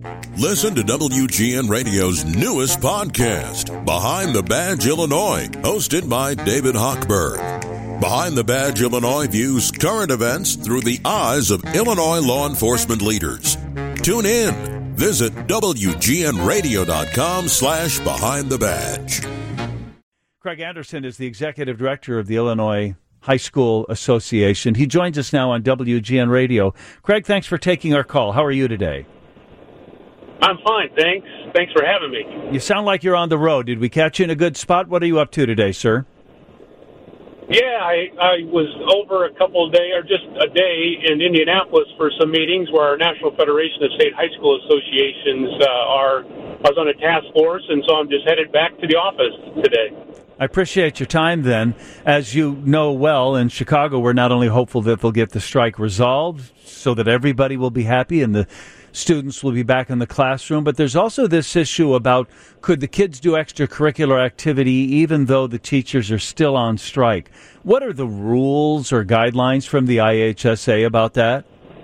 Listen to WGN Radio's newest podcast, Behind the Badge Illinois, hosted by David Hochberg. Behind the Badge Illinois views current events through the eyes of Illinois law enforcement leaders. Tune in. Visit WGNRadio.com/Behind the Badge. Craig Anderson is the executive director of the Illinois High School Association. He joins us now on WGN Radio. Craig, thanks for taking our call. How are you today? I'm fine, thanks. Thanks for having me. You sound like you're on the road. Did we catch you in a good spot? What are you up to today, sir? Yeah, I was over a couple of days, or just a day in Indianapolis for some meetings where our National Federation of State High School Associations I was on a task force, and so I'm just headed back to the office today. I appreciate your time then. As you know well, in Chicago, we're not only hopeful that they'll get the strike resolved so that everybody will be happy and the students will be back in the classroom, but there's also this issue about could the kids do extracurricular activity even though the teachers are still on strike? What are the rules or guidelines from the IHSA about that?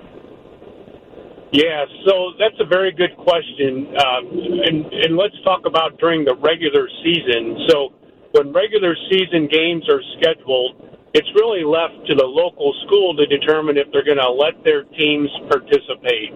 Yeah, so that's a very good question, and let's talk about during the regular season. So when regular season games are scheduled, it's really left to the local school to determine if they're going to let their teams participate.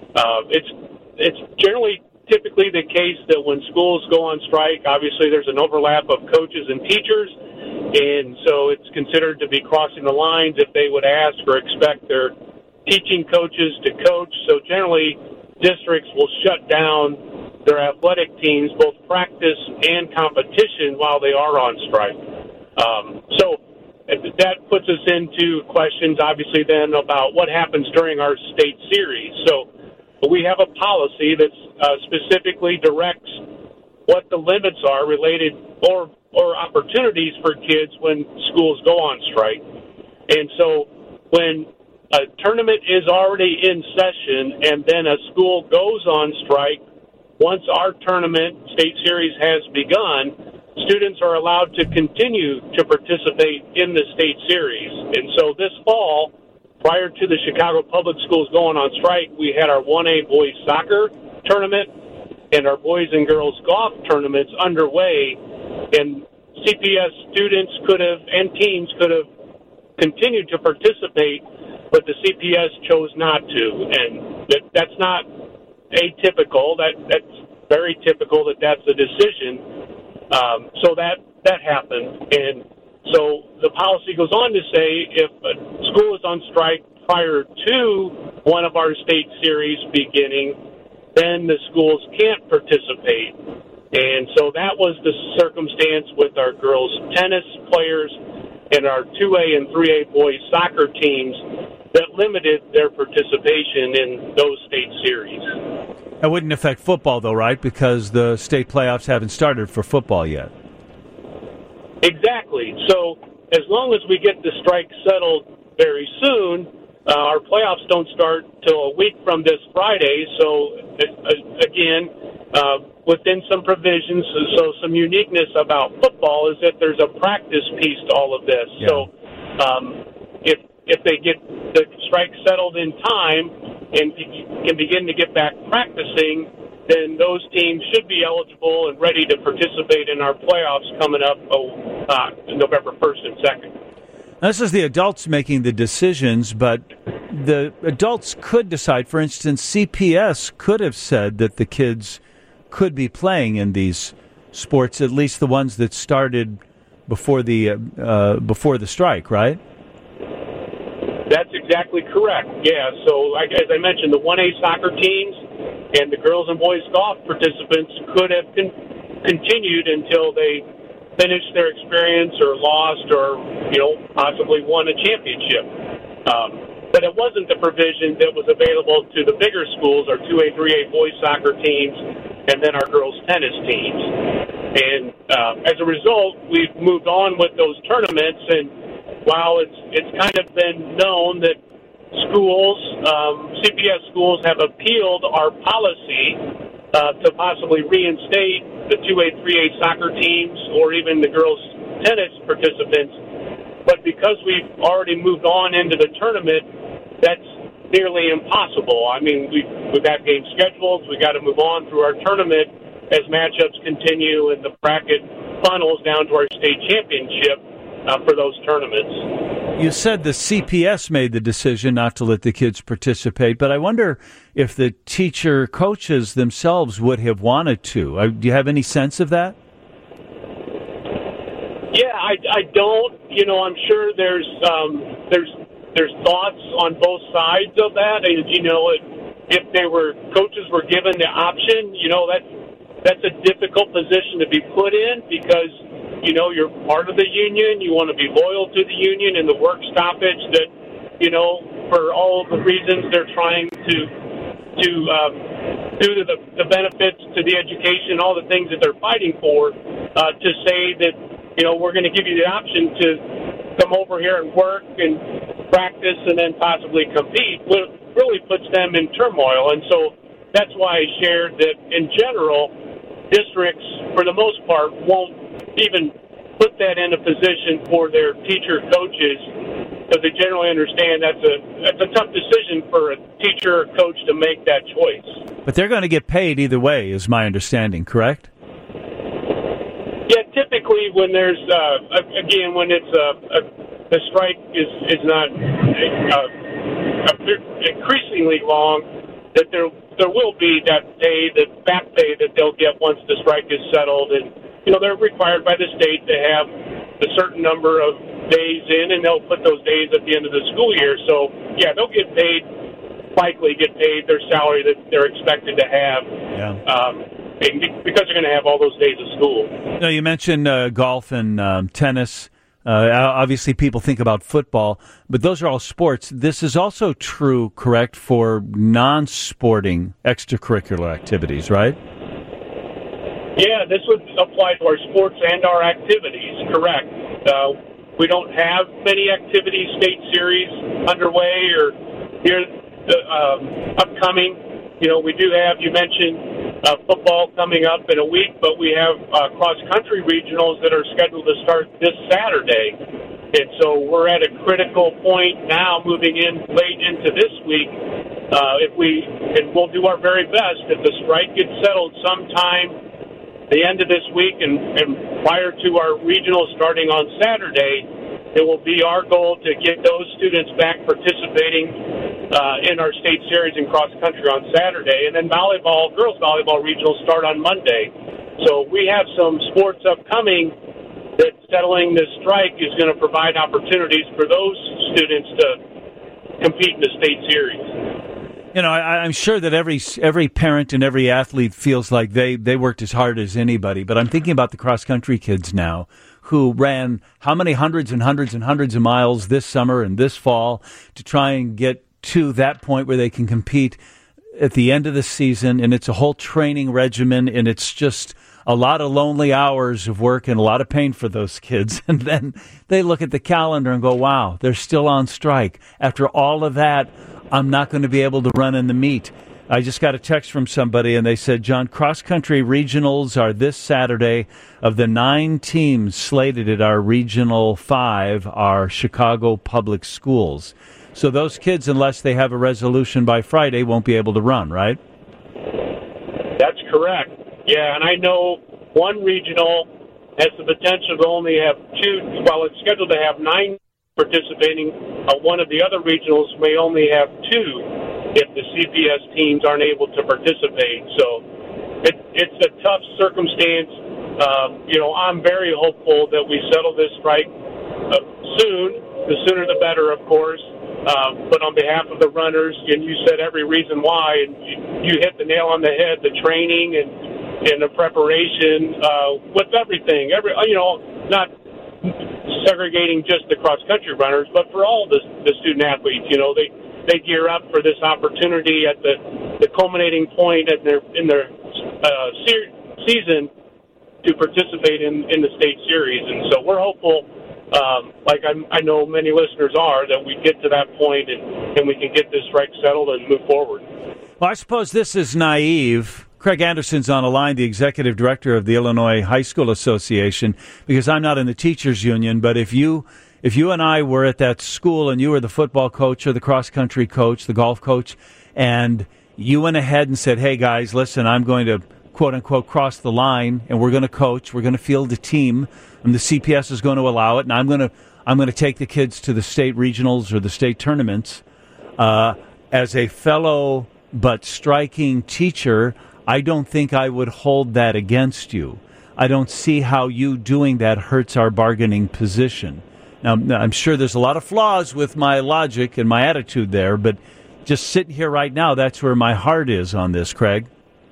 It's generally typically the case that when schools go on strike, obviously there's an overlap of coaches and teachers, and so it's considered to be crossing the lines if they would ask or expect their teaching coaches to coach. So generally, districts will shut down their athletic teams, both practice and competition, while they are on strike. So that puts us into questions, obviously, then about what happens during our state series. So we have a policy that specifically directs what the limits are related or opportunities for kids when schools go on strike. And so when a tournament is already in session and then a school goes on strike, once our tournament state series has begun, students are allowed to continue to participate in the state series. And so this fall, prior to the Chicago Public Schools going on strike, we had our 1A boys soccer tournament and our boys and girls golf tournaments underway. And CPS students and teams could have continued to participate, but the CPS chose not to. And that's not atypical. That's very typical that's a decision. So that happened. And so the policy goes on to say if a school is on strike prior to one of our state series beginning, then the schools can't participate. And so that was the circumstance with our girls tennis players and our 2A and 3A boys soccer teams that limited their participation in those state series. That wouldn't affect football, though, right? Because the state playoffs haven't started for football yet. Exactly. So as long as we get the strike settled very soon, our playoffs don't start till a week from this Friday. So, again, within some provisions, so some uniqueness about football is that there's a practice piece to all of this. Yeah. So if they get the strike settled in time and can begin to get back practicing, then those teams should be eligible and ready to participate in our playoffs coming up November 1st and 2nd. This is the adults making the decisions, but the adults could decide. For instance, CPS could have said that the kids could be playing in these sports, at least the ones that started before the strike, right? That's exactly correct. Yeah, so as I mentioned, the 1A soccer teams and the girls and boys golf participants could have continued until they finished their experience or lost or, possibly won a championship. But it wasn't the provision that was available to the bigger schools, our 2A, 3A boys soccer teams, and then our girls tennis teams. And as a result, we've moved on with those tournaments, and while it's kind of been known that schools, CPS schools, have appealed our policy to possibly reinstate the 2A, 3A soccer teams or even the girls' tennis participants. But because we've already moved on into the tournament, nearly impossible. I mean, we've got games scheduled. We got to move on through our tournament as matchups continue and the bracket funnels down to our state championship for those tournaments. You said the CPS made the decision not to let the kids participate, but I wonder if the teacher coaches themselves would have wanted to. Do you have any sense of that? Yeah, I don't. You know, I'm sure there's thoughts on both sides of that. And, you know, if coaches were given the option, you know, that's a difficult position to be put in because, you know, you're part of the union. You want to be loyal to the union and the work stoppage that, you know, for all of the reasons they're trying to do to the benefits to the education, all the things that they're fighting for, to say that, you know, we're going to give you the option to come over here and work and practice and then possibly compete, really puts them in turmoil. And so that's why I shared that in general, districts, for the most part, won't even put that in a position for their teacher coaches because they generally understand that's a tough decision for a teacher or coach to make that choice. But they're going to get paid either way, is my understanding, correct? Yeah, typically when there's, again, when it's the strike is not increasingly long, that there will be that pay, that back pay that they'll get once the strike is settled. And, you know, they're required by the state to have a certain number of days in, and they'll put those days at the end of the school year. So, yeah, they'll get paid, likely get paid their salary that they're expected to have. Yeah. Because they're going to have all those days of school. Now, you mentioned golf and tennis. Obviously, people think about football, but those are all sports. This is also true, correct, for non-sporting extracurricular activities, right? Yeah, this would apply to our sports and our activities, correct. We don't have many activities, state series underway or here upcoming. You know, we do have, you mentioned, football coming up in a week, but we have cross-country regionals that are scheduled to start this Saturday. And so we're at a critical point now moving in late into this week. And we'll do our very best if the strike gets settled sometime the end of this week and prior to our regionals starting on Saturday, it will be our goal to get those students back participating in our state series in cross country on Saturday, and then girls volleyball regionals start on Monday. So we have some sports upcoming that settling this strike is going to provide opportunities for those students to compete in the state series. You know, I'm sure that every parent and every athlete feels like they worked as hard as anybody, but I'm thinking about the cross-country kids now who ran how many hundreds and hundreds and hundreds of miles this summer and this fall to try and get to that point where they can compete at the end of the season, and it's a whole training regimen, and it's just a lot of lonely hours of work and a lot of pain for those kids. And then they look at the calendar and go, wow, they're still on strike. After all of that, I'm not going to be able to run in the meet. I just got a text from somebody, and they said, John, cross-country regionals are this Saturday. Of the 9 teams slated at our Regional 5 are Chicago Public Schools. So those kids, unless they have a resolution by Friday, won't be able to run, right? That's correct. Yeah, and I know one regional has the potential to only have 2, while it's scheduled to have 9 participating. One of the other regionals may only have 2 if the CPS teams aren't able to participate. So it's a tough circumstance. You know, I'm very hopeful that we settle this strike soon. The sooner the better, of course. But on behalf of the runners, and you said every reason why, and you hit the nail on the head, the training and the preparation with everything. Not segregating just the cross-country runners, but for all the student athletes. You know, they gear up for this opportunity at the culminating point in their season to participate in the state series. And so we're hopeful, like I know many listeners are, that we get to that point and we can get this strike settled and move forward. Well, I suppose this is naive. Craig Anderson's on the line, the executive director of the Illinois High School Association, because I'm not in the teachers union, but if you if you and I were at that school and you were the football coach or the cross-country coach, the golf coach, and you went ahead and said, hey, guys, listen, I'm going to, quote-unquote, cross the line, and we're going to coach, we're going to field a team, and the CPS is going to allow it, and I'm going to take the kids to the state regionals or the state tournaments. As a fellow but striking teacher, I don't think I would hold that against you. I don't see how you doing that hurts our bargaining position. Now, I'm sure there's a lot of flaws with my logic and my attitude there, but just sitting here right now, that's where my heart is on this, Craig.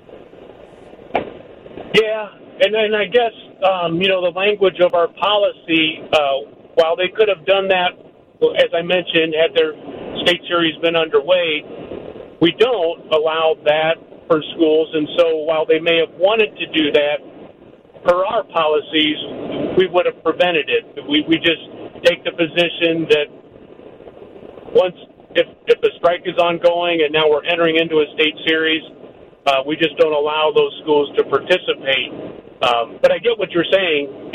Yeah, and I guess, the language of our policy, while they could have done that, as I mentioned, had their state series been underway, we don't allow that for schools, and so while they may have wanted to do that, per our policies, we would have prevented it. We just take the position that once, if the strike is ongoing and now we're entering into a state series, we just don't allow those schools to participate. But I get what you're saying.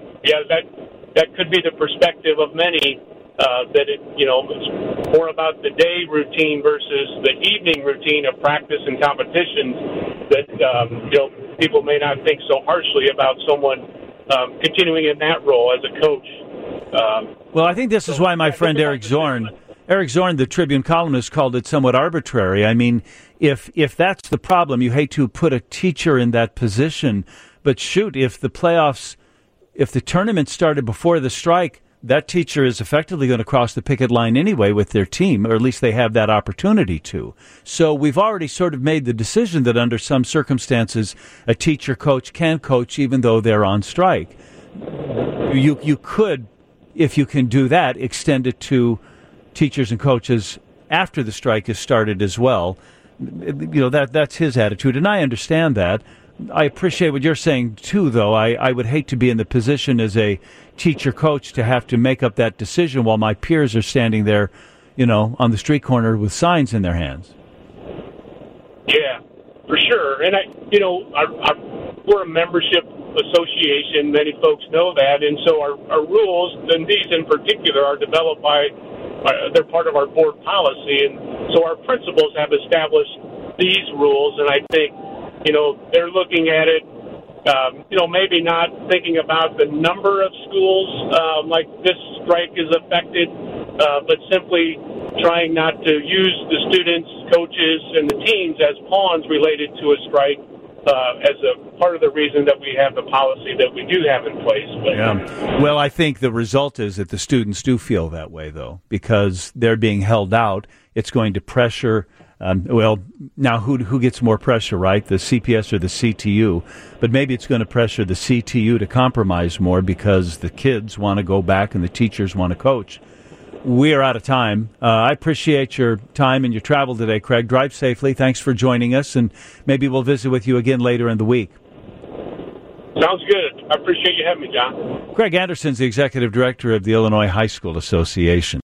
That could be the perspective of many, that it's more about the day routine versus the evening routine of practice and competitions, that people may not think so harshly about someone continuing in that role as a coach. Well, I think this is why my friend Eric Zorn, the Tribune columnist, called it somewhat arbitrary. I mean, if that's the problem, you hate to put a teacher in that position, but shoot, if the tournament started before the strike, that teacher is effectively going to cross the picket line anyway with their team, or at least they have that opportunity to. So we've already sort of made the decision that under some circumstances, a teacher-coach can coach even though they're on strike. You could, if you can do that, extend it to teachers and coaches after the strike has started as well. That's his attitude, and I understand that. I appreciate what you're saying, too, though. I would hate to be in the position as a teacher-coach to have to make up that decision while my peers are standing there, on the street corner with signs in their hands. Yeah, for sure. And, we're a membership association. Many folks know that. And so our rules, and these in particular, are developed they're part of our board policy. And so our principals have established these rules, and I think they're looking at it, maybe not thinking about the number of schools like this strike is affected, but simply trying not to use the students, coaches, and the teams as pawns related to a strike as a part of the reason that we have the policy that we do have in place. But, yeah. Well, I think the result is that the students do feel that way, though, because they're being held out. It's going to pressure. Now who gets more pressure, right? The CPS or the CTU? But maybe it's going to pressure the CTU to compromise more because the kids want to go back and the teachers want to coach. We are out of time. I appreciate your time and your travel today, Craig. Drive safely. Thanks for joining us, and maybe we'll visit with you again later in the week. Sounds good. I appreciate you having me, John. Craig Anderson's the executive director of the Illinois High School Association.